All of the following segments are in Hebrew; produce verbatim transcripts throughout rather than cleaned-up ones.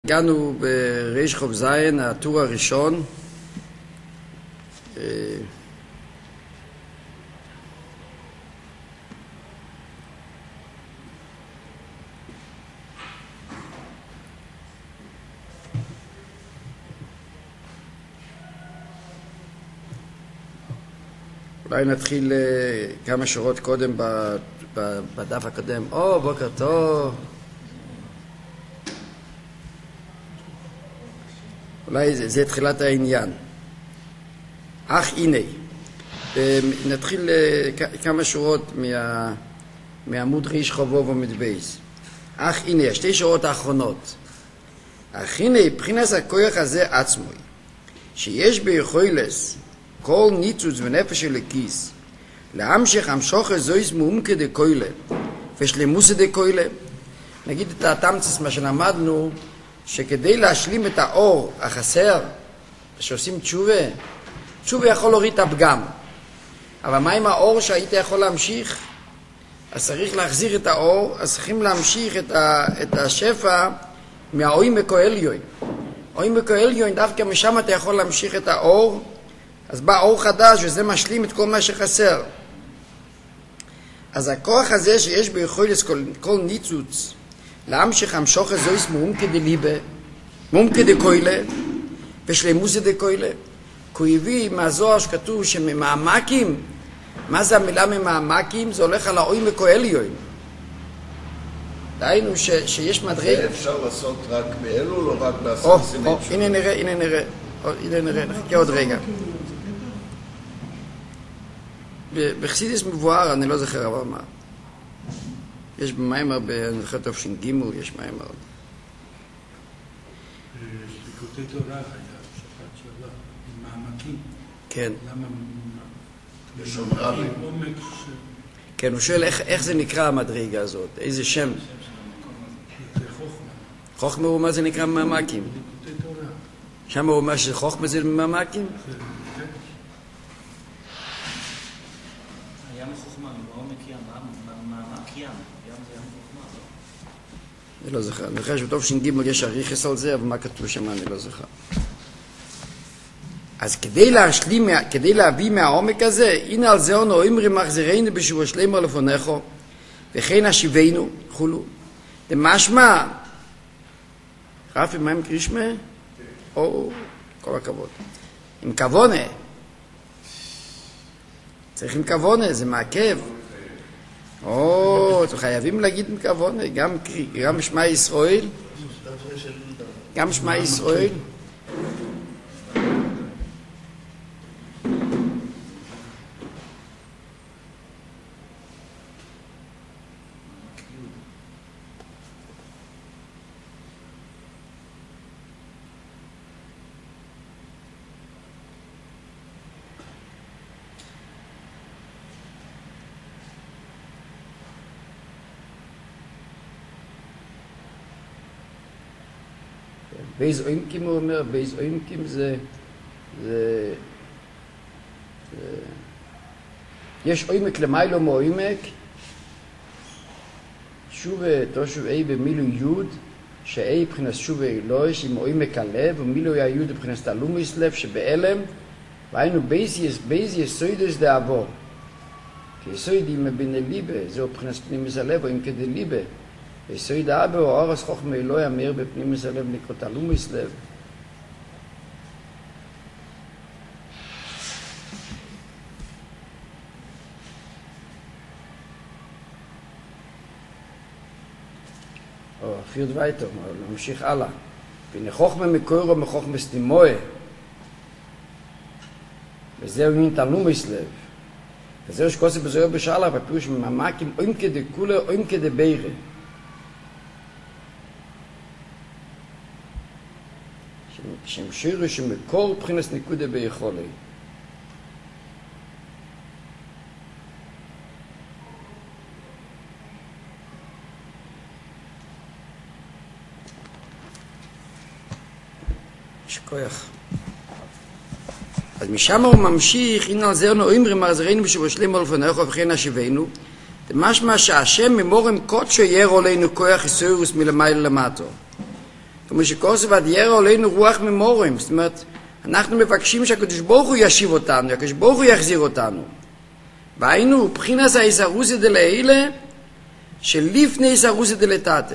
הגענו בריש חוב זין, הטור הראשון. אולי נתחיל כמה שורות קודם בדף הקודם. או, בוקר טוב. אולי זה, זה תחילת העניין. אך הנה, נתחיל כמה שורות מה, מעמוד ריש חובוב ומדבייס. אך הנה, שתי שורות האחרונות. אך הנה, מבחינת הכוח הזה עצמו, שיש ביכולת כל ניצוץ ונפש אלוקיס, להמשך המשוך זויס מעומקא דקוילה, ושלמוסא דקוילה. נגיד את התמצית מה שלמדנו, שכדי להשלים את האור החסר, שעושים תשובה, תשובה יכול להוריד את הפגם. אבל מה עם האור שהיית יכול להמשיך? אז צריך להחזיר את האור, אז צריכים להמשיך את, ה, את השפע מהעומק העליון. העומק העליון, דווקא משם אתה יכול להמשיך את האור, אז בא אור חדש וזה משלים את כל מה שחסר. אז הכוח הזה שיש ביכולת כל, כל ניצוץ, להמשך המשוך זויס מעומקא דליבה, מעומקא דקוילה, ושלמוסא דקוילה. כי הביא מהזוהר שכתוב שממעמקים, מה זה המילה ממעמקים? זה הולך על העומק העליון. דהיינו ש, שיש מדרג. זה אפשר לעשות רק באלול או רק לעשות סימן שוב? הנה נראה, הנה נראה, הנה נראה, נחכה עוד רגע. בחסידות מבואר, אני לא זוכר אבל מה. יש במיימר, אני זוכר טוב ש"ג, יש מיימר. ליקוטי תורה היה שפת שבא, עם מעמקים. כן. למה? לשון רבי. כן, הוא שואל איך, איך זה נקרא המדרגה הזאת, איזה שם? זה חוכמה. חוכמה הוא מה זה נקרא ממעמקים? ליקוטי תורה. שם הוא אומר שחוכמה זה ממעמקים? הים חוכמה, בעומק ים, מעמק ים, ים זה ים חוכמה. אני לא זוכר, אני זוכר שבטוב ש"ג יש אריכס על זה, אבל מה כתוב שם אני לא זוכר. אז כדי להשלים, כדי להביא מהעומק הזה, הנה על זה אנו אומרים מחזירנו בשובו שלמה לפניך, וכן השיבנו, חולו. דמשמע, רפי, מה עם קרישמה? או, כל הכבוד. עם כוונה. צריך עם כוונה, זה מעכב. או, חייבים להגיד עם כוונה, גם, גם שמע ישראל, גם שמע ישראל. בייז אוימקים הוא אומר, בייז אוימקים זה, זה, זה, יש אוימק למיילו מאוימק, שובה תושוב אי במילוי יוד, שאי מבחינת שובה אלוהי, עם אוימק הלב, ומילוי היוד מבחינת תלומס לב שבאלם, והיינו בייז יסוידס דעבור. כי יסוידים מביני ליבה, זהו מבחינת פנימוס הלב, או אם כדי ליבה. יסויד האבא או אורס חוכמה אלוהי המאיר בפנימוס הלב נקרא תלומס לב. או, פירד וייטר, נמשיך הלאה. והנה חוכמה מקורו מחוכמה סתימוה. וזהו עניין תלומס לב. וזהו שקוסי בזוהר בשאלה, בפירוש ממעמקים עומקא דקולה עומקא דבירא. שם שירו שמקור מבחינת נקודה ביכולי. יש כוח. אז משם הוא ממשיך, הנה על זה אנו אומרים מחזירנו בשובו שלמה לפניך וכן השיבנו, משמע שהשם ממורם קודשו יהיה עלינו כוח יסוירוס מלמעלה למטה. כמו שכוסף עד ירא עלינו רוח ממורים, זאת אומרת, אנחנו מבקשים שהקדוש ברוך הוא ישיב אותנו, הקדוש ברוך הוא יחזיר אותנו. והיינו בחינס האיסרוסי דלעילה, שלפני איסרוסי דלתתה.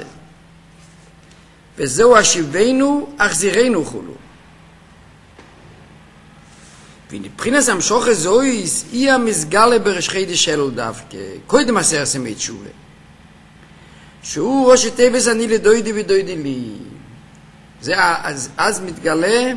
וזהו השיבנו, החזירנו חולו. ובחינס המשוך הזויס, היא המסגלה ברשכי דשאלו דווקא, קודם עשר סמי תשובה. שהוא ראש הטבס אני לדוידי ודוידי לי. זה אז, אז מתגלה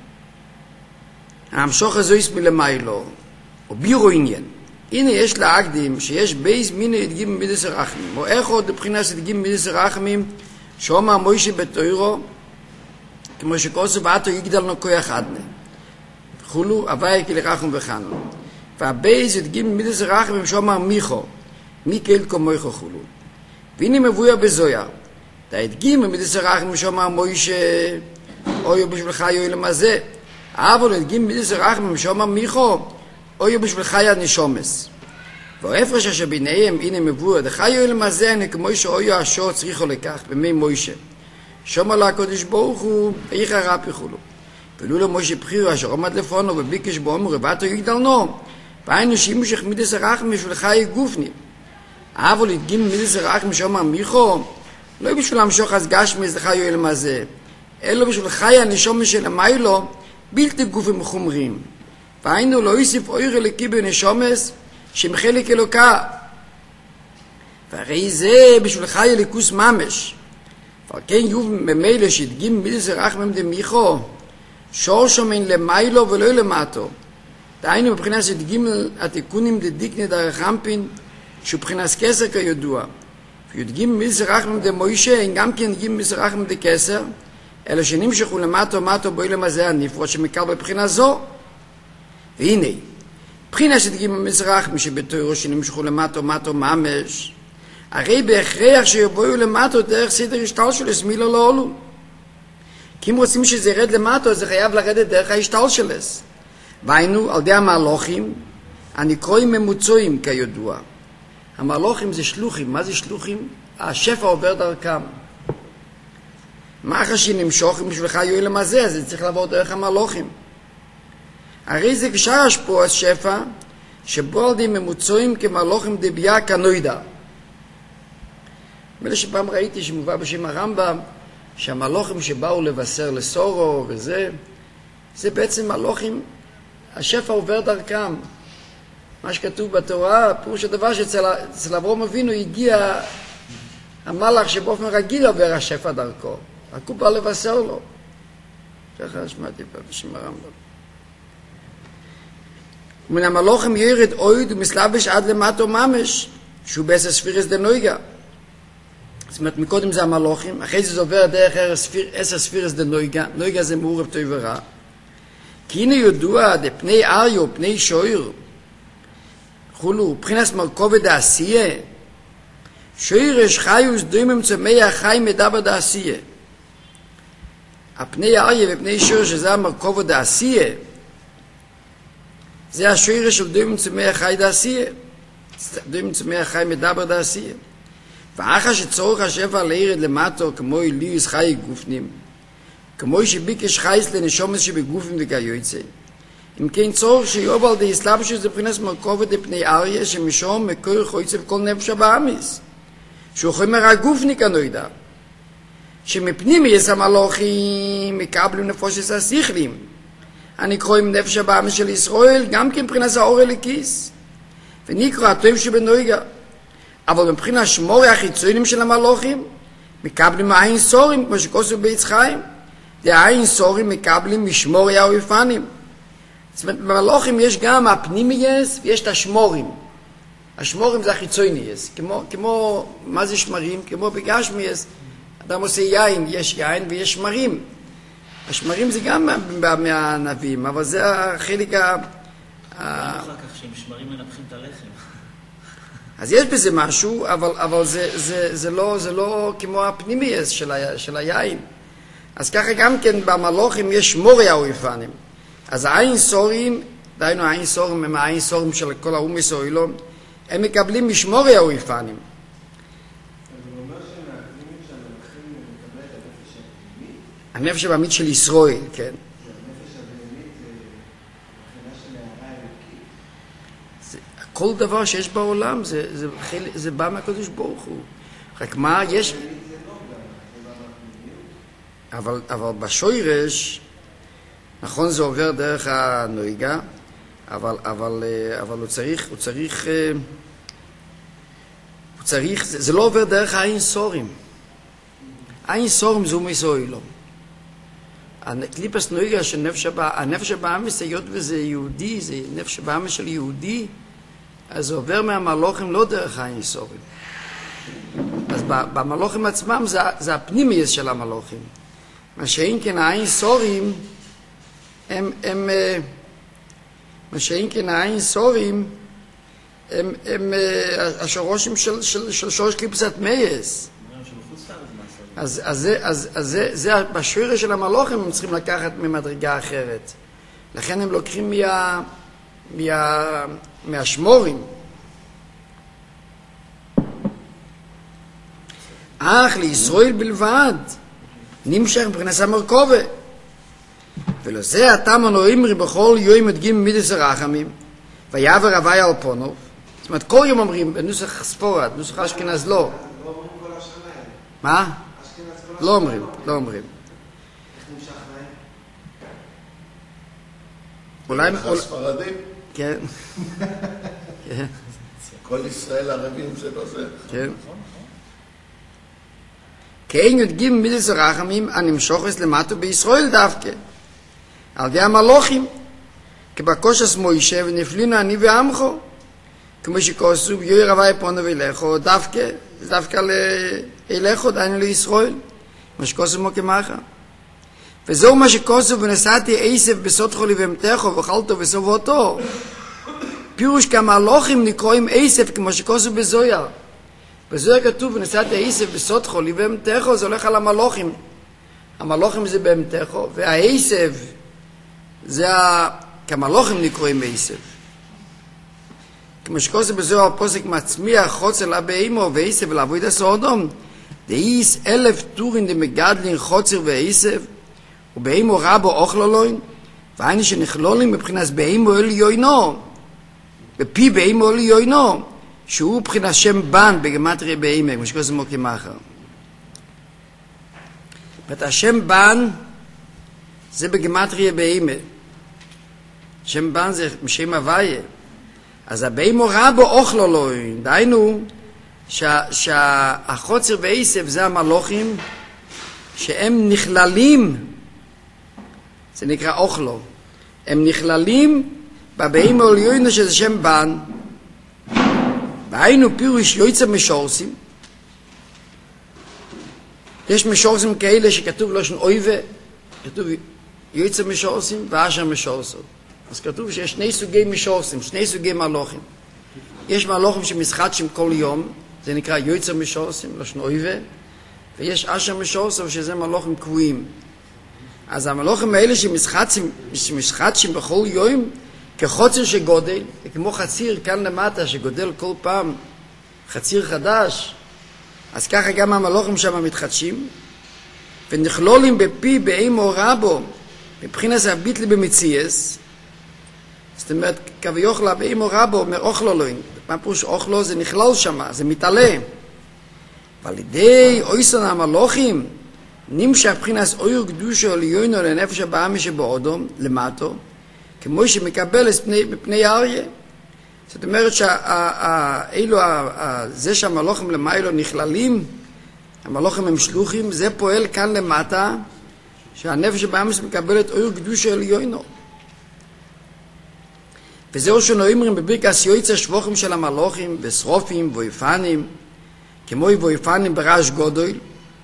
המשוך הזויס מלמיילו, או בירו עניין. הנה יש להקדים שיש בייס מיני ידגים מידס הרחמים, או איך עוד מבחינת ידגים מידס הרחמים, שאומר מוישה בתוירו, כמו שכוסו ואתו יגדל נו כוח עדנה. וכולו, הווי כי לרחם וחנו. והבייס ידגים מידס הרחמים שאומר מיכו, מי כאל כמויכו חולו. והנה מבויה בזויר. תהדגים מידס הרחמים שאומר מוישה, אוי בשבילך יוי למזה. אבל ידגים מידס הרחמים שאומר מיכו, אוי בשבילך הנשומס. וההפרש אשר ביניהם, הנה מבוא, דחיו למזה, הנה כמו שאוי השור צריכו לכך, במי מוישה. שומר לה הקודש ברוך הוא, איך הרע פיכולו. ולו למוישה בחירו, אשר עומד לפונו, וביקש בו, רבתו יגדלנו. והיינו שימושך מידס הרחם, בשבילך יגופני. אבל ידגים מידס הרחם, שאומר מיכו, לא בשביל המשוך אז גשמיס, דחיו למזה, אלא בשבילך הנשומס של המיילו, בלתי גופים חומרים. והיינו לא יוסיף אויר אלוקי בנשומס שמחלק אלוקה. והרי זה בשבילך יליקוס ממש. אבל כן יוב ממילא שהדגים מידס הרחמם דמיכו, שור שומן למיילו ולא למטו. דהיינו מבחינת שהדגים התיקונים דדיקני דרחמפין, שהוא מבחינת כסר כידוע. ויודגים מידס הרחמם דמוישה, אין גם כן דגים מידס הרחמם דכסר, אלא שנמשכו למטו מטו בוי למזה הנפרות שמקל בבחינה זו. והנה, בחינה שדגים המזרח, מי שבתוירו שנמשכו למטו מטו ממש, הרי בהכרח שיבואו למטו דרך סדר השתל של הסמילו לא עולו. כי אם רוצים שזה ירד למטו, זה חייב לרדת דרך ההשתל שלס. והיינו, על די המהלוכים, הנקרואים ממוצועים כידוע. המהלוכים זה שלוחים. מה זה שלוחים? השפע עובר דרכם. מה אחרי שנמשוך, אם בשבילך יהיו למזה, אז זה צריך לעבור דרך המהלוכים. הרי זה כשרש פה השפע, שבו על די ממוצועים כמהלוכים דביה כנוידה. מלא שפעם ראיתי שמובא בשם הרמב"ם, שהמהלוכים שבאו לבשר לסורו וזה, זה בעצם מהלוכים, השפע עובר דרכם. מה שכתוב בתורה, פירוש הדבר שאצל אברהם אבינו הגיע המלאך שבאופן רגיל עובר השפע דרכו. רק הוא בא לבשר לו. ככה שמעתי פעם בשם הרמב"ם. ומן המלוכים ירד אויד ומסלבש עד למטו ממש, שהוא בעשר ספירס דנויגה. זאת אומרת, מקודם זה המלוכים, אחרי זה זה עובר דרך עשר ספירס דנויגה, נויגה זה מעורב טוב ורע. כי הנה ידוע, דפני אריו, פני שויר, חולו, מבחינס מרכובת דעשייה, שויר יש חיוס דוימם צמח חי מדבר דעשייה. הפני אריה ופני שויר שזה המרכובת דעשייה, זה השויר של דוימם צמח חי דעשייה. דוימם צמח חי מדבר דעשייה. ואחר שצורך השפע לירד למטו כמו אליוס חי גופנים, כמו שביקש חייס לנשומס שבגופים וכיוצא. אם כן צורך שיוב על די סלבשוס דבחינס מרכובת דפני אריה שמשום מקור חויצה בכל נפש הבאמיס, שהוא חומר הגופניק הנוידה, שמפנים יש המלוכים מקבלים נפושס השיכלים, הנקרואים נפש הבאמיס של ישראל, גם כן מבחינס האור אליקיס, ונקרא הטוב שבנויגה. אבל מבחינת שמורי החיצונים של המלוכים, מקבלים העין סורים, כמו שכוסו בעץ חיים. העין סורים מקבלים משמורי האויפנים. זאת אומרת, במלוכים יש גם הפנימייס ויש את השמורים. השמורים זה החיצונייס. כמו, כמו, מה זה שמרים? כמו בגשמייס, אדם עושה יין, יש יין ויש שמרים. השמרים זה גם מה, מהנביאים, אבל זה החלק ה... אחר כך שהם שמרים מנפחים את הלחם. אז יש בזה משהו, אבל, אבל זה, זה, זה, לא, זה לא כמו הפנימייס של, ה, של היין. אז ככה גם כן במלוכים יש שמורי האויפנים. אז העין סורים, דיינו העין סורים הם העין סורים של כל האום ישראלון, הם מקבלים משמורי האויפנים. אז הוא אומר שמהפנימית שהמלכים מקבלת הנפש הפנימית? הנפש הבאמית של ישראל, כן. הנפש הבאמית זה מבחינה של הערה אלוקית. כל דבר שיש בעולם זה, זה, זה, זה בא מהקדוש ברוך הוא. רק מה יש... זה לא גם, זה בא מהפנימיות. אבל, אבל בשוירש, נכון זה עובר דרך הנויגה, אבל, אבל, אבל הוא צריך, הוא צריך, הוא צריך, זה, זה לא עובר דרך העין סורים. העין סורים זו מסוילו. הקליפס נויגה של נפש הבא, הנפש הבאמיס, היות וזה יהודי, זה נפש הבאמיס של יהודי, אז זה עובר מהמלוכים לא דרך העין סורים. אז במלוכים עצמם זה, זה הפנימייס של המלוכים. מה שאין כן העין סורים, הם, הם, מה שאין כן העין סורים, הם, הם השורשים של, של, של שורש קליפסת מייס. אז, אז, זה, אז, אז זה, זה, בשוירה של המלוכים הם צריכים לקחת ממדרגה אחרת. לכן הם לוקחים מה, מה, מהשמורים. אך לישראל בלבד נמשך מבחינת המרכובה. ולזה הטעם הנורימרי בכל יום מדגים מידס הרחמים ויעבר הווי על פונוב. זאת אומרת, כל יום אומרים בנוסח ספורד, נוסח אשכנז לא. לא אומרים כל השנה האלה. מה? אשכנז כל השנה. לא אומרים, לא אומרים. איך נמשך להם? אולי... דרך הספרדים, כן. כן. כל ישראל ערבים זה לא זה. כן. כאין י"ג מידס הרחמים הנמשוכס למטו בישראל דווקא. על ידי המלוכים, כבקושס מוישה ונפלינו אני ועמכו, כמו שכוסו ביואי רבי פונו ואילכו, דווקא, דווקא לאילכו, דיינו לישראל, מה שכוסו מו כמחה. וזהו מה שכוסו ונסעתי עשב בסוד לבהמתךו וחלתו וסובותו. פירוש כמלוכים נקרואים עשב כמו שכוסו בזויר. בזויר כתוב ונסעתי עשב בסוד לבהמתךו, זה הולך על המלוכים. המלוכים זה בהמתךו, והעשב זה ה... כמלוכים נקרואים עשב. כמו שכוסו בזויר הפוסק מצמיח חוצר לבהימו ועשב ולעבוד הסעודום. דאיס אלף טורין דמגדלין חוצר ועשב ובהימו רבו אוכלולוין והיינו שנכלולים מבחינת בהימו אלי יוינו בפי בהימו אלי יוינו שהוא מבחינת שם בן בגמטריה בהימה כמו שכוסו מוקי מחר. השם בן זה בגמטריה בהימה. שם בן זה שם הוויה. אז הבהימו רבו אוכלולוין, דיינו שהחוצר ועשב זה המלוכים שהם נכללים, זה נקרא אוכלו, הם נכללים בבהימו עליון שזה שם בן. והיינו פירוש יוצא משורסים. יש משורסים כאלה שכתוב לשון אויבה, כתוב יוצא משורסים ואשר משורסות. אז כתוב שיש שני סוגי משורסים, שני סוגי מלוכים. יש מלוכים שמשחטשים כל יום, זה נקרא יוצא משורסים, לשון אויבה, ויש אשר משורסים שזה מלוכים קבועים. אז המלוכים האלה שמשחטשים, שמשחטשים בכל יום, כחוצר שגודל, כמו חציר כאן למטה שגודל כל פעם חציר חדש, אז ככה גם המלוכים שם מתחדשים, ונכלולים בפי באימו רבו, מבחינת הביטלי במציאס, זאת אומרת, כביוכלה באימו רבו אומר אוכלו לוין, מה פירוש אוכלו? זה נכלל שם, זה מתעלה. ועל ידי אויסון המלוכים, נמשך מבחינת אויר קדושו עליונו לנפש הבאמי שבאודום, למטו, כמו שמקבל מפני אריה. זאת אומרת שאילו, זה שהמלוכים למיילו נכללים, המלוכים הם שלוחים, זה פועל כאן למטה, שהנפש הבאמי מקבלת אויר קדושו עליונו. וזהו שנאמרים בברכת יוצא שבוכים של המלוכים ושרופים ואיפנים, כמו ואיפנים ברעש גודל,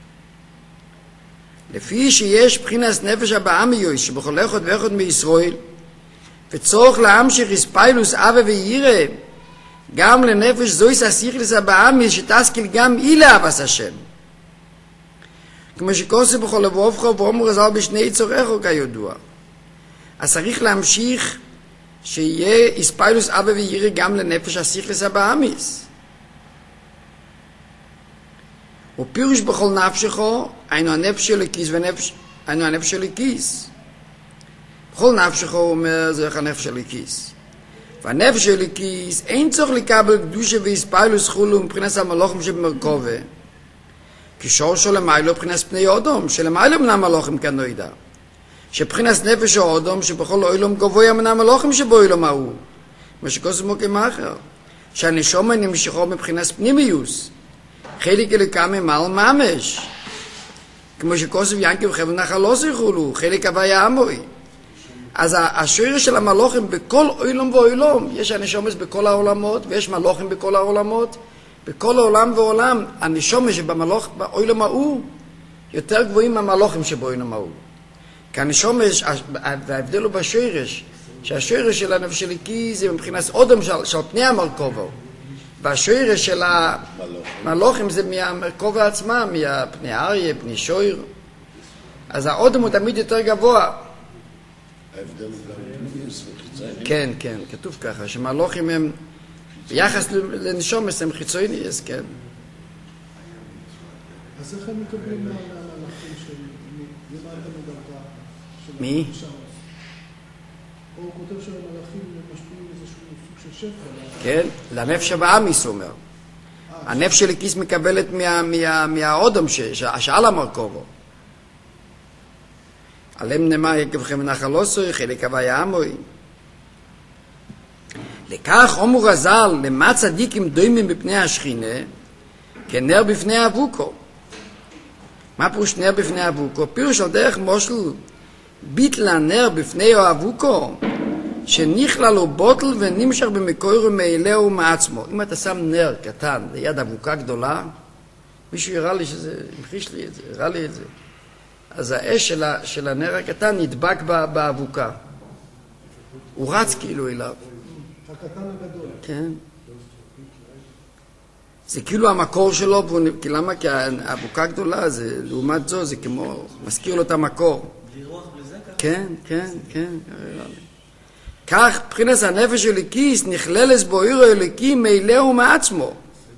לפי שיש בחינת נפש הבאמיוס שבכל אחד ואחד מישראל, וצורך להמשיך הספיילוס אבה וירא, גם לנפש זויס הסיכלס הבאמיוס שתשכיל גם היא לאהבת השם. כמו שכוסו בכל לבובך ואומר רזל בשני צורך כידוע. אז צריך להמשיך שיהיה הספיילוס אבה וירא גם לנפש הסיכלס הבאמיוס. ופירוש בכל נפשך, היינו הנפש אלוקיס ונפש, היינו הנפש של הכיס. בכל נפשך הוא אומר, זה איך הנפש של הכיס. והנפש של הכיס, אין צורך לקבל קדושה והספיילוס חולו מבחינת המלוכים שבמרכובה. כי שור שלמיילו מבחינת פני אודום, שלמיילו מן המלוכים כאן לא ידע. שבחינת נפש האודום, שבכל אוילום גבוה מן המלוכים שבו אילום ההוא. מה שקוסמו כמאחר. שהנשום נמשכו מבחינת פנימיוס. חלק אלוקה ממעל ממש. כמו שקוסם ינקי וחבל נחל לא זיכולו, חלק הוויה עמוי. אז השורש של המלוכים בכל אילום ואילום, יש הנשומס בכל העולמות, ויש מלוכים בכל העולמות, בכל העולם ועולם, הנשומס שבמלוך, באילום ההוא, יותר גבוהים מהמלוכים שבאילום ההוא. כי הנשומס, וההבדל הוא בשורש, שהשורש של הנפש של הכי זה מבחינת אודם של, של פני המרכובו, והשורש של המלוכים זה מהמרכובו עצמם, מהפני אריה, פני שויר, אז האודם הוא תמיד יותר גבוה. ההבדל הוא גם פנימיוס וחיצוני. כן, כן, כתוב ככה, שמלוכים הם, ביחס לנשומס הם חיצוניס, כן. אז איך הם מקבלים מהמלאכים של למטה מדרגה? מי? או הוא כותב שהמלאכים משפיעים איזשהו סוג של שפע. כן, לנפש הבאמיס הוא אומר. הנפש של הכיס מקבלת מהאודם שעל המרכובו. עליהם נאמר יקבכם מנחל עושוי, חלק הוויה עמוי. לכך אומו רז"ל, למה צדיקים דומים בפני השכינה, כנר בפני אבוקו. מה פירוש נר בפני אבוקו? פירוש על דרך מושל ביטלה נר בפני אבוקו, שנכלל לו בוטל ונמשך במקור ומאלהו מעצמו. אם אתה שם נר קטן ליד אבוקה גדולה, מישהו יראה לי שזה, המחיש לי את זה, הראה לי את זה. אז האש של, ה, של הנר הקטן נדבק באבוקה. הוא רץ כאילו אליו. הקטן הגדול. כן. זה כאילו המקור שלו, כי למה? כי האבוקה גדולה, זה, לעומת זו, זה כמו, מזכיר לו את המקור. בלי רוח, בלי זה ככה? כן, כן, כן. כך, מבחינת הנפש של הכיס, נכללס בו עיר אלוקי מאלהו מעצמו.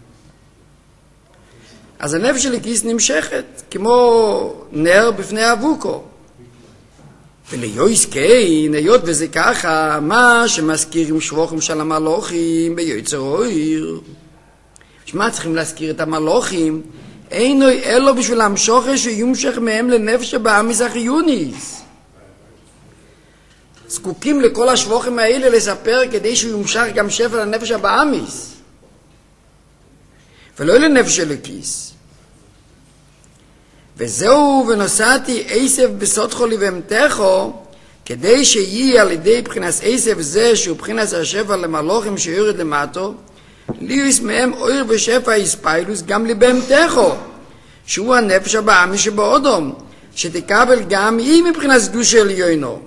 אז הנפש של הכיס נמשכת, כמו נר בפני אבוקו. וליועס כן, היות וזה ככה, מה שמזכירים שבוכים של המלוכים ביוצר אויר. שמה צריכים להזכיר את המלוכים? אינו אלו בשביל המשוכר שיומשך מהם לנפש הבאמיס החיוניס. זקוקים לכל השבוכים האלה לספר כדי שהוא יומשך גם שפע לנפש הבאמיס. ולא לנפש של הכיס. וזהו ונוסעתי עשב בסודכו לבהמתךו, כדי שיהיה על ידי בחינת עשב זה שהוא בחינת השפע למלוכים שיורד למטו, ליוס מהם אויר ושפע הספיילוס גם לבהמתךו, שהוא הנפש הבאמי שבאודום, שתקבל גם היא מבחינת קדושה עליונו.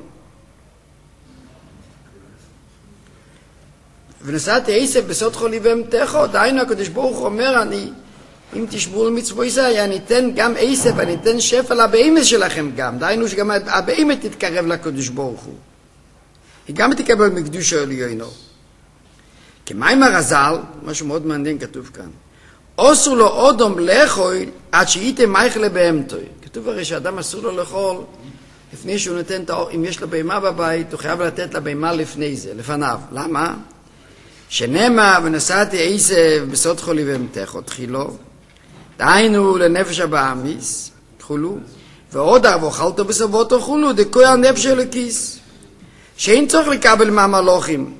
ונוסעתי עשב בסודכו לבהמתךו, דהיינו הקדוש ברוך הוא אומר, אני אם תשמעו למצווי זה, אני אתן גם עשב, אני אתן שפע לבהמה שלכם גם. דהיינו שגם הבהמה תתקרב לקדוש ברוך הוא. היא גם תקבל מקדושה עליונו. כמים הרז"ל, משהו מאוד מעניין כתוב כאן, אסור לו אודום לאכול עד שהייתם מייך לבהמתוי. כתוב הרי שאדם אסור לו לאכול לפני שהוא נותן את האור, אם יש לו בהמה בבית, הוא חייב לתת לבהמה לפני זה, לפניו. למה? שנאמר ונסעתי עשב בסודכו לבהמתךו תחילו, דהיינו לנפש הבאמיס, חולו, ועוד אבו אכלתו בסבותו חולו, דקוי הנפש של הכיס, שאין צורך לקבל מהמלוכים.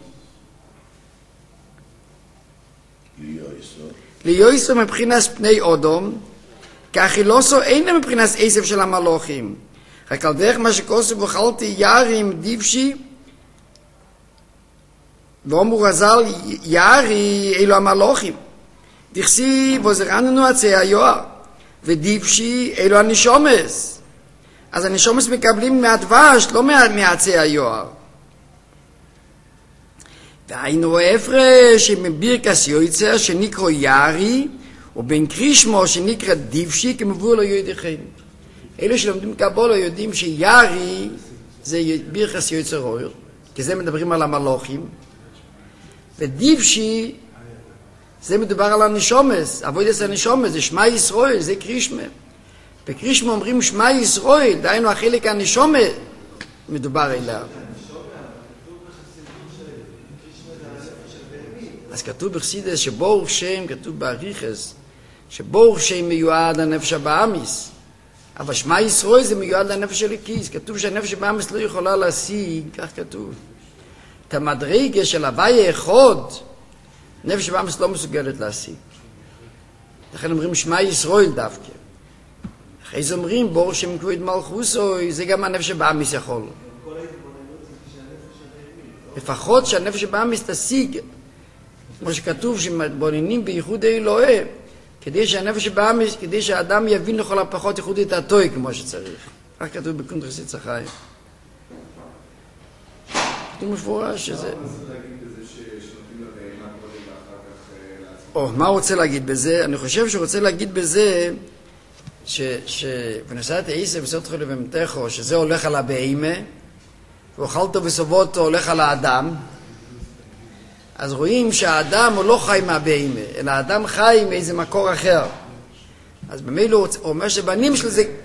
ליועסו מבחינת פני אודום, כאכילוסו אין מבחינת עשב של המלוכים, רק על דרך מה שכוסו ואכלתי יערים דיבשי, ואומרו רז"ל יערי אלו המלוכים. דכסי וזרעננו עצי היוער, ודיבשי אלו הנשומס. אז הנשומס מקבלים מהדבש, לא מעצי היוער. והיינו ההפרש מברכס יוצר שנקרא יערי, ובין קרישמו שנקרא דיבשי כמבוא לו יודיכם. אלו שלומדים קבולה יודעים שיערי זה ברכס יוצר אויר, כי זה מדברים על המלוכים, ודיבשי זה מדובר על הנשומס, עבודת הנשומס, זה שמע ישראל, זה קרישמה. בקרישמה אומרים שמע ישראל, דהיינו החלק הנשומה מדובר אליו. אז כתוב בחסידות שברוך שם, כתוב באריכוס, שברוך שם מיועד לנפש הבאמיס, אבל שמע ישראל זה מיועד לנפש הליקיס. כתוב שהנפש הבאמיס לא יכולה להשיג, כך כתוב, את המדרגה של הוויה אחד, נפש הבאמיס לא מסוגלת להשיג. לכן אומרים שמע ישראל דווקא. אחרי זה אומרים ברוך שם כבוד מלכוסו, זה גם הנפש הבאמיס יכול. לפחות שהנפש הבאמיס תשיג, כמו שכתוב שמתבוננים בייחוד אלוהי, כדי שהנפש הבאמיס, כדי שהאדם יבין לכל הפחות ייחוד את התוי כמו שצריך. כך כתוב בקונטרס חסידות החיים. כתוב מפורש שזה... או, מה הוא רוצה להגיד בזה? אני חושב שהוא רוצה להגיד בזה ונשאת עיסא וסותך לבהמתךו, שזה הולך על הבהמה, ואוכלתו וסובותו הולך על האדם. אז רואים שהאדם הוא לא חי מהבהמה, אלא האדם חי מאיזה מקור אחר. אז במילא הוא אומר שבנים של זה...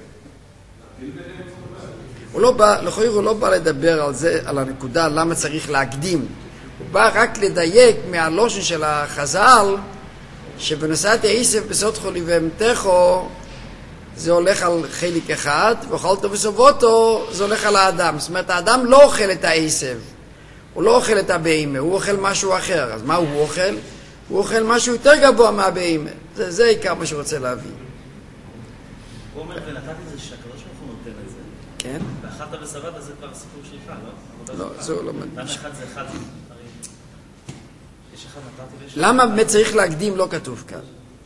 הוא לא בא, לכאורה הוא לא בא לדבר על זה, על הנקודה למה צריך להקדים. הוא בא רק לדייק מהלושן של החז"ל, שבנשאת עיסא וסותך לבהמתךו זה הולך על חלק אחד, ואוכלתו וסובותו זה הולך על האדם. זאת אומרת, האדם לא אוכל את העשב, הוא לא אוכל את הבהמה, הוא אוכל משהו אחר. אז מה הוא אוכל? הוא אוכל משהו יותר גבוה מהבהמה. זה, זה עיקר מה שהוא רוצה להביא. הוא אומר, ונתתי זה שהקדוש ברוך הוא נותן את זה. כן? ואכלת ושבעת זה כבר סיפור שלך, לא? לא, זה לא מדגיש. למה אחד זה אחד? יש אחד נתתי ויש... למה באמת צריך להקדים לא כתוב כאן?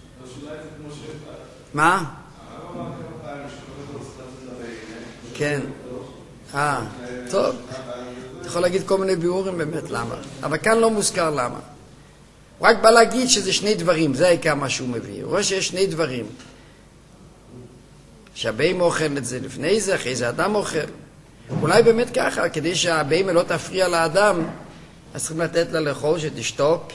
מה? כן. אה, טוב. אתה יכול להגיד כל מיני ביאורים באמת למה. אבל כאן לא מוזכר למה. הוא רק בא להגיד שזה שני דברים, זה העיקר מה שהוא מביא. הוא רואה שיש שני דברים. שהבהמה אוכל את זה לפני זה, אחרי זה אדם אוכל. אולי באמת ככה, כדי שהבהמה לא תפריע לאדם, אז צריכים לתת לה לאכול שתשתוק.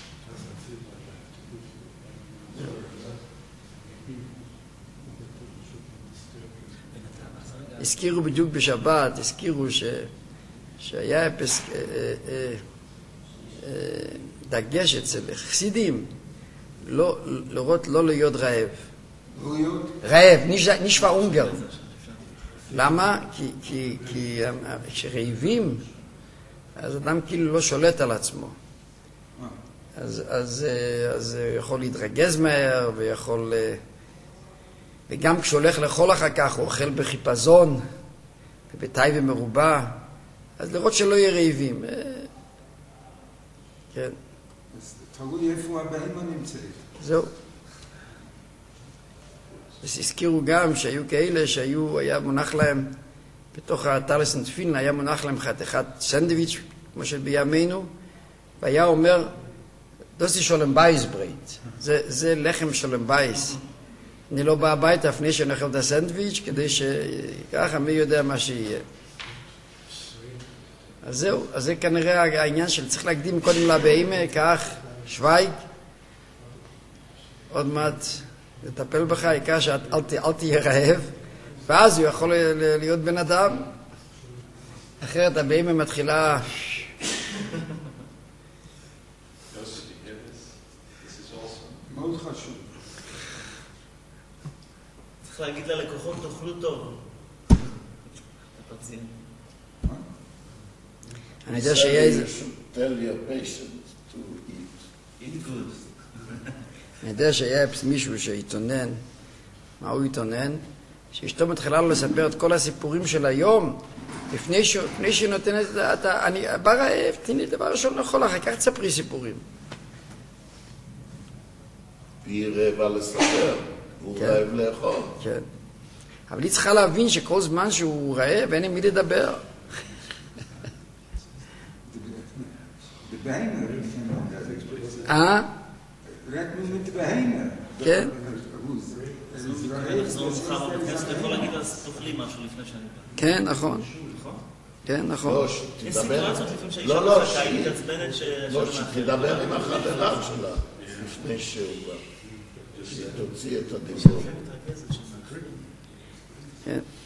הזכירו בדיוק בשבת, הזכירו ש... שהיה פס... אה, אה, אה, דגש אצל חסידים, לא, לראות לא להיות רעב. רעב, נשווה אונגר. למה? כי, כי, כי כשרעיבים, אז אדם כאילו לא שולט על עצמו. אז, אז, אז יכול להתרגז מהר, ויכול... וגם כשהולך לאכול אחר כך, הוא אוכל בחיפזון, ובתאי ומרובע, אז לראות שלא יהיה רעיבים. כן. אז תראו לי איפה הבהמה נמצאת. זהו. אז הזכירו גם שהיו כאלה שהיו, היה מונח להם, בתוך הטלס נטפין, היה מונח להם חתיכת סנדוויץ', כמו של בימינו, והיה אומר, דוסי שולם בייס ברייט, זה, זה לחם שולם בייס. אני לא בא הביתה לפני שאני אוכל את הסנדוויץ', כדי שככה מי יודע מה שיהיה. אז זהו, אז זה כנראה העניין של צריך להקדים קודם לבהמה, כך, שוויג, עוד מעט לטפל בך, העיקר שאל אל תהיה רעב, ואז הוא יכול להיות בן אדם. אחרת הבהמה מתחילה... מאוד חשוב. צריך להגיד ללקוחות, תאכלו טוב. אני יודע שיהיה איזה... Tell your patient to eat. Eat good. אני יודע שהיה מישהו שהתעונן, מה הוא התעונן? שאשתו מתחילה לו לספר את כל הסיפורים של היום, לפני שהיא נותנת את ה... אני בא רעב, תני דבר ראשון לאכול, אחר כך תספרי סיפורים. והיא רעבה לספר, והוא רעב לאכול. כן. אבל היא צריכה להבין שכל זמן שהוא רעב, אין עם מי לדבר. אה? רק מת בהמה. כן. נחזור מחר בבית כנסת, אתה יכול להגיד אז תאכלי משהו לפני שאני בא. כן, נכון. כן, נכון. לא, יש שתדבר. סיטואציות לפעמים שהאישה לא, לא, מחכה, היא מתעצבנת ש... לא, שתדבר עם החברה שלה, לפני שהוא בא. שתוציא את הדיבור.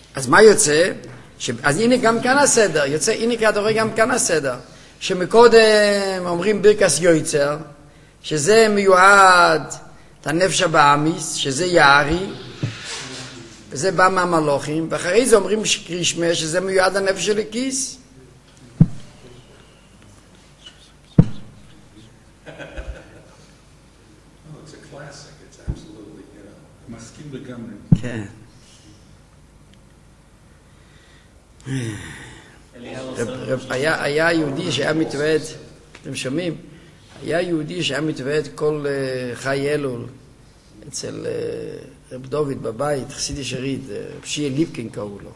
אז מה יוצא? ש... אז הנה גם כאן הסדר, יוצא, הנה כדורי גם כאן הסדר, שמקודם אומרים ברכס יויצר, שזה מיועד לנפש הבאמיס, שזה יערי, וזה בא מהמלוכים, ואחרי זה אומרים קרישמה, שזה מיועד לנפש של הכיס. מסכים לגמרי. כן. היה, היה יהודי שהיה מתוועד, אתם שומעים? היה יהודי שהיה מתוועד כל uh, חי אלול אצל uh, רב דוד בבית, חסידי שריד, רב שיהיה ליפקין קראו לו.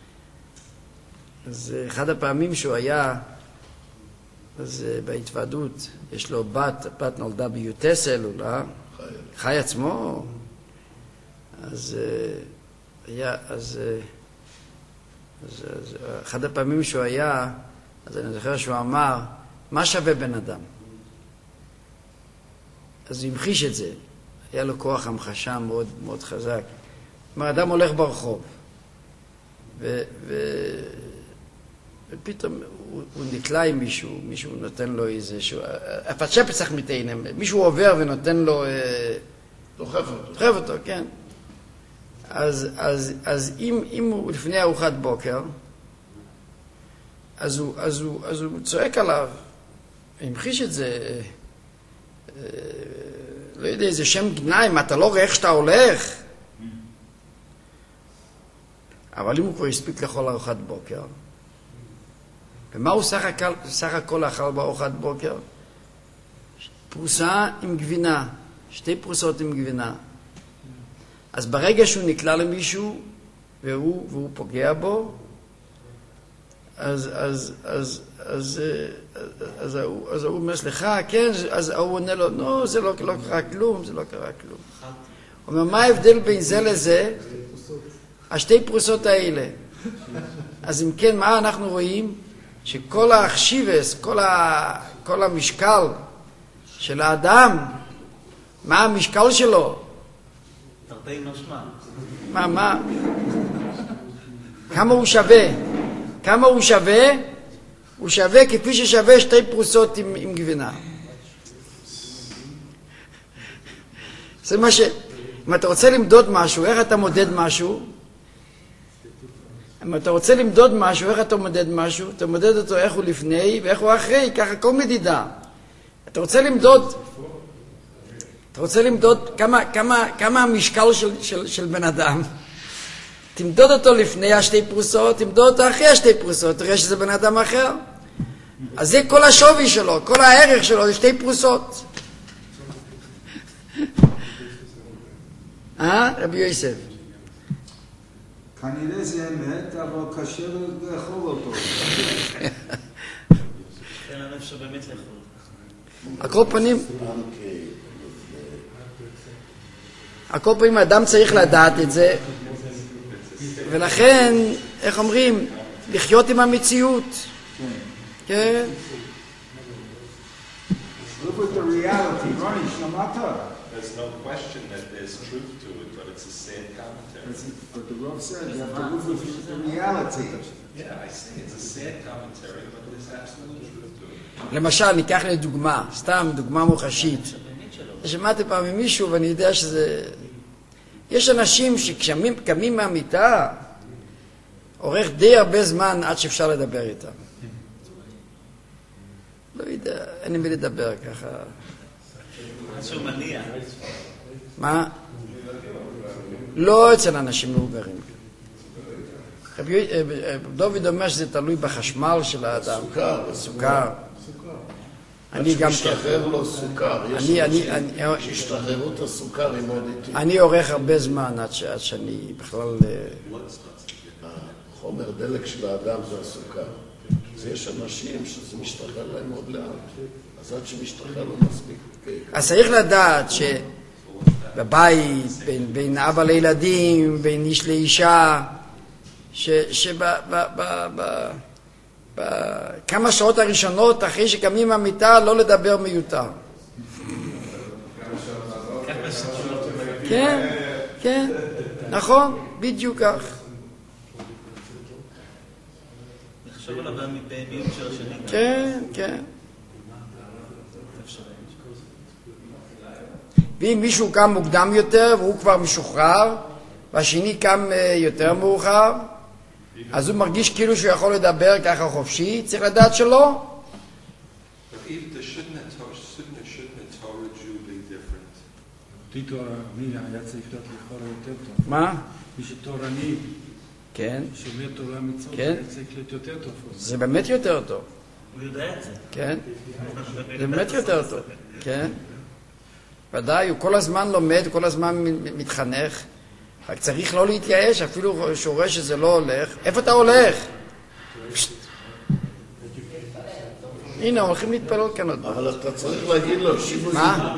אז uh, אחד הפעמים שהוא היה, אז uh, בהתוועדות, יש לו בת, בת נולדה ביוטס אלול, אה? חי, חי עצמו. אז uh, היה, אז... Uh, אז, אז אחד הפעמים שהוא היה, אז אני זוכר שהוא אמר, מה שווה בן אדם? אז הוא המחיש את זה, היה לו כוח המחשה מאוד מאוד חזק. כלומר, אדם הולך ברחוב, ו, ו, ופתאום הוא, הוא נקלע עם מישהו, מישהו נותן לו איזשהו, הפצ'ה פצח מתאינם, מישהו עובר ונותן לו, דוחף אותו. דוחף אותו, כן. אז, אז, אז אם, אם הוא לפני ארוחת בוקר, אז הוא, אז הוא, אז הוא צועק עליו, המחיש את זה, אה, לא יודע, איזה שם גנאי, מה אתה לא רואה איך שאתה הולך? אבל אם הוא כבר הספיק לאכול ארוחת בוקר, ומה הוא סך הכל, סך הכל אכל בארוחת בוקר? פרוסה עם גבינה, שתי פרוסות עם גבינה. אז ברגע שהוא נקלע למישהו, והוא, והוא פוגע בו, אז, אז, אז, אז, אז, הוא, אז הוא אומר, סליחה, כן, אז הוא עונה לו, לא, זה לא, לא קרה כלום, זה לא קרה כלום. הוא אומר, מה ההבדל בין זה לזה? השתי פרוסות האלה. אז אם כן, מה אנחנו רואים? שכל החשיבס, כל, ה, כל המשקל של האדם, מה המשקל שלו? תרתי משמע. מה, מה? כמה הוא שווה? כמה הוא שווה? הוא שווה כפי ששווה שתי פרוסות עם, עם גבינה. זה מה ש... אם אתה רוצה למדוד משהו, איך אתה מודד משהו? אם אתה רוצה למדוד משהו, איך אתה מודד משהו? אתה מודד אותו איך הוא לפני ואיך הוא אחרי, ככה כל מדידה. אתה רוצה למדוד... אתה רוצה למדוד כמה, כמה, כמה המשקל של, של, של בן אדם. תמדוד אותו לפני השתי פרוסות, תמדוד אותו אחרי השתי פרוסות, תראה שזה בן אדם אחר. אז זה כל השווי שלו, כל הערך שלו, זה שתי פרוסות. אה, רבי יוסף? כנראה זה אמת, אבל קשה לאכול אותו. אין לנו אפשר באמת לאכול. על כל פנים... על כל פעמים האדם צריך לדעת את זה, ולכן, איך אומרים, לחיות עם המציאות. כן? Look at the reality. Ronnie, שמעת? There's no question that there's truth to it, but it's a sad commentary. But the Rav said you have to look at the reality. Yeah, I say it's a sad commentary, but there's absolute truth to it. למשל, ניקח לדוגמה, סתם דוגמה מוחשית. שמעתי פעם ממישהו ואני יודע שזה... יש אנשים שכשמים קמים מהמיטה, עורך די הרבה זמן עד שאפשר לדבר איתם. לא יודע, אין לי מי לדבר ככה. משהו מניע. מה? לא אצל אנשים מבוגרים. דוד אומר שזה תלוי בחשמל של האדם. סוכר. סוכר. אני גם... שישתחרר לו סוכר. אני, אני, אני... שישתחררו את הסוכר עם עוד איתי. אני עורך הרבה זמן עד ש- עד שאני בכלל... החומר דלק של האדם זה הסוכר. אז יש אנשים שזה משתחרר להם מאוד לאט. אז עד שמשתחרר לו מספיק. אז צריך לדעת שבבית, בין, בין אבא לילדים, בין איש לאישה, שבכמה שעות הראשונות אחרי שקמים מהמיטה לא לדבר מיותר. כן, כן, נכון, בדיוק כך. תחשוב עליו במיעוט של השני. כן, כן. ואם מישהו קם מוקדם יותר והוא כבר משוחרר, והשני קם יותר מאוחר, אז הוא מרגיש כאילו שהוא יכול לדבר ככה חופשי, צריך לדעת שלא. אותי תורני היה צריך להיות לכאורה יותר טוב. מה? מי שתורני, כן. שומר תורה מצוות, כן. היה צריך להיות יותר טוב. זה באמת יותר טוב. הוא יודע את זה. כן. זה באמת יותר טוב. כן. ודאי, הוא כל הזמן לומד, כל הזמן מתחנך. רק צריך לא להתייאש, אפילו שהוא רואה שזה לא הולך. איפה אתה הולך? הנה, הולכים להתפלל כאן עוד. אבל אתה צריך להגיד לו, שימו מה?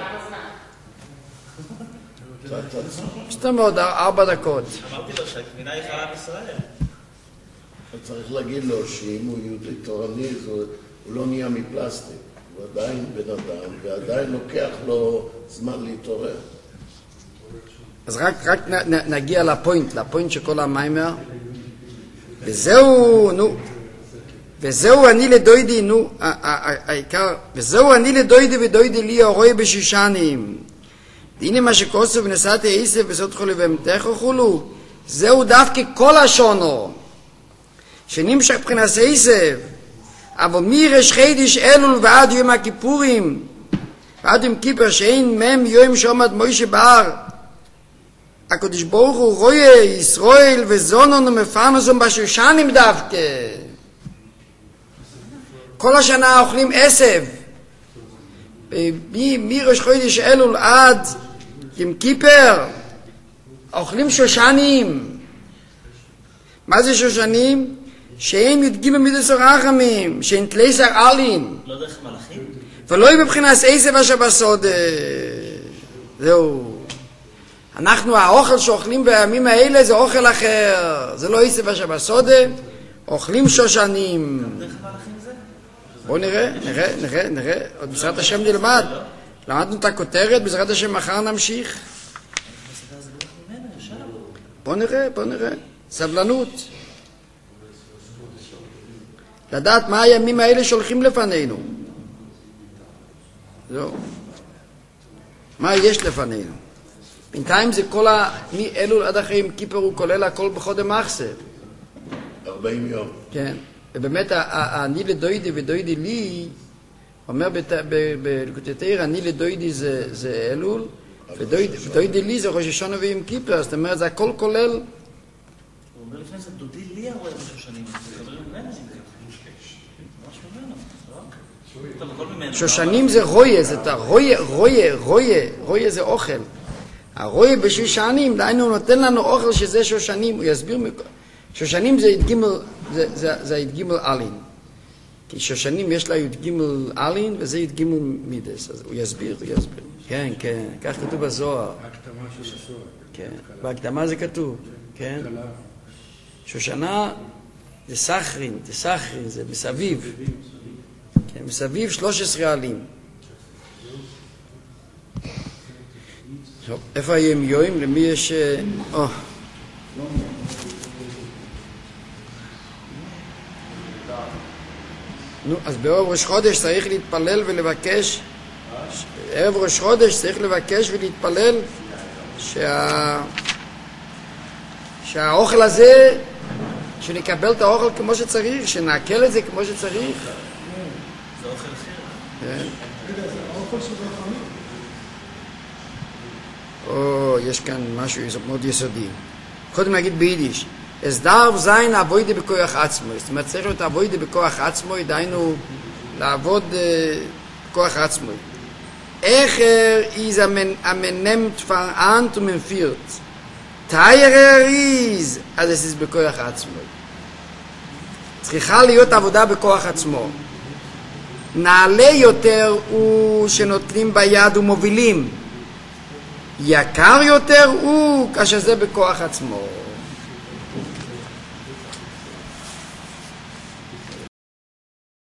סתם עוד ארבע דקות. אמרתי לו שהכמינה היא חלם ישראל. אתה צריך להגיד לו שאם הוא יהודי תורני, הוא לא נהיה מפלסטיק. הוא עדיין בן אדם, ועדיין לוקח לו זמן להתעורר. אז רק, רק נ, נגיע לפוינט, לפוינט של כל המיימר. וזהו, נו, וזהו אני לדוידי, נו, העיקר, וזהו אני לדוידי ודוידי לי הרוי בשישנים. הנה מה שכוסו ונסעתי עיסף בסוד חולי ואמתך וכולו, זהו דווקא כל השונו, שנמשך מבחינת עיסף, אבל מירש חידיש אלול ועד יום הכיפורים, ועד יום כיפר שאין מם יום שעומד מוישה בהר, הקדוש ברוך הוא רואה ישראל וזונון ומפרנסון בשושנים דווקא. כל השנה אוכלים עשב, מראש חודש אלול עד יום כיפר אוכלים שושנים. מה זה שושנים? שאין יודגים במידס הרחמים, שאין תלייסר אלין, לא דרך מלאכים? ולא יהיה בבחינת עשב אשר בסוד. זהו, אנחנו האוכל שאוכלים בימים האלה זה אוכל אחר, זה לא עשב אשר בסוד, אוכלים שושנים. דרך מלאכים זה? בואו נראה, נראה, נראה, נראה, עוד בעזרת השם נלמד. למדנו את הכותרת, בעזרת השם מחר נמשיך. בואו נראה, בואו נראה, סבלנות. לדעת מה הימים האלה שהולכים לפנינו. זהו. מה יש לפנינו? בינתיים זה כל ה... מאלול עד אחרי יום כיפר הוא כולל הכל בחודש מחסר. ארבעים יום. כן. ובאמת, אני לדוידי ודוידי לי, אומר בליקוטי תורה, אני לדוידי זה אלול, ודוידי לי זה ראש השנה ויום כיפר, זאת אומרת, זה הכל כולל. הוא אומר לפני זה, דודי לי הרואה בשושנים, זה קבל ממנו, ממש ממנו, לא? שושנים זה רויה, זה רויה, רויה, רויה, רויה זה אוכל. הרויה בשושנים, דהיינו הוא נותן לנו אוכל שזה שושנים, הוא יסביר, שושנים זה יתגימל, זה, זה, זה יתגימל אלין. כי שושנים יש לה יתגימל אלין וזה יתגימל מידס, אז הוא יסביר, הוא יסביר. כן, כן, כך כתוב בזוהר. ההקדמה של הזוהר. כן, בהקדמה זה כתוב, כן. שושנה זה סחרין, זה סחרין, זה מסביב. כן, מסביב שלוש עשרה עלים. טוב, איפה הימים יואים? למי יש... או. נו, אז בערב ראש חודש צריך להתפלל ולבקש, ערב ראש חודש צריך לבקש ולהתפלל שה... שהאוכל הזה, שנקבל את האוכל כמו שצריך, שנעכל את זה כמו שצריך. זה אוכל אחר. כן. רגע, זה האוכל של רחמים. או, יש כאן משהו מאוד יסודי. קודם נגיד ביידיש, es darf sein avoide בכוח עצמו, זאת אומרת צריך להיות avoide בכוח עצמו, דהיינו לעבוד בכוח עצמו. Echer is amenemt verahnt und empfiehlt. Teurer ist, אז es ist בכוח עצמו. צריכה להיות עבודה בכוח עצמו. נעלה יותר הוא שנוטלים ביד ומובילים. יקר יותר הוא כאשר זה בכוח עצמו.